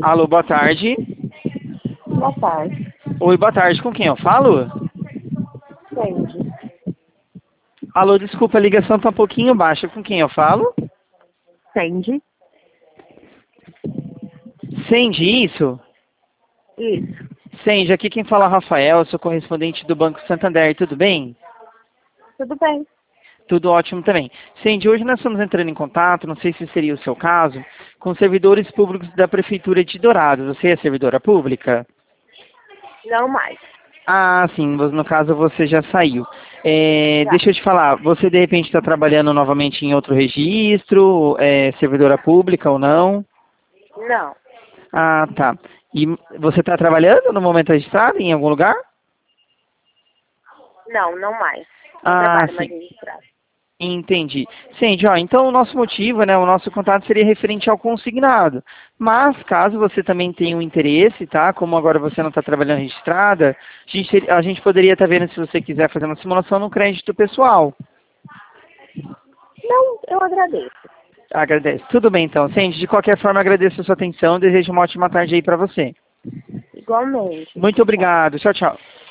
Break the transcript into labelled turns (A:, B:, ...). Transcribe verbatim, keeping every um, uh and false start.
A: Alô, boa tarde.
B: Boa tarde.
A: Oi, boa tarde. Com quem eu falo?
B: Sandy.
A: Alô, desculpa, a ligação tá um pouquinho baixa. Com quem eu falo?
B: Sandy?
A: Sandy, isso?
B: Isso.
A: Sandy, aqui quem fala é o Rafael, eu sou correspondente do Banco Santander, tudo bem?
B: Tudo bem.
A: Tudo ótimo também. Sandy, hoje nós estamos entrando em contato, não sei se seria o seu caso, com servidores públicos da Prefeitura de Dourados. Você é servidora pública?
B: Não mais.
A: Ah, sim, no caso você já saiu. É,
B: Já.
A: deixa eu te falar, você de repente está trabalhando novamente em outro registro, é, servidora pública ou não?
B: Não.
A: Ah, tá. E você está trabalhando no momento registrado em algum lugar?
B: Não, não mais. Não
A: Ah,
B: trabalho mais
A: sim.
B: registrado.
A: Entendi. Sandy, ó, então o nosso motivo, né, o nosso contato seria referente ao consignado. Mas, caso você também tenha um interesse, tá, como agora você não está trabalhando registrada, a gente, a gente poderia estar vendo se você quiser fazer uma simulação no crédito pessoal.
B: Não, eu agradeço.
A: Agradeço. Tudo bem, então. Sandy, de qualquer forma, agradeço a sua atenção, desejo uma ótima tarde aí para você.
B: Igualmente.
A: Muito obrigado. Tchau, tchau.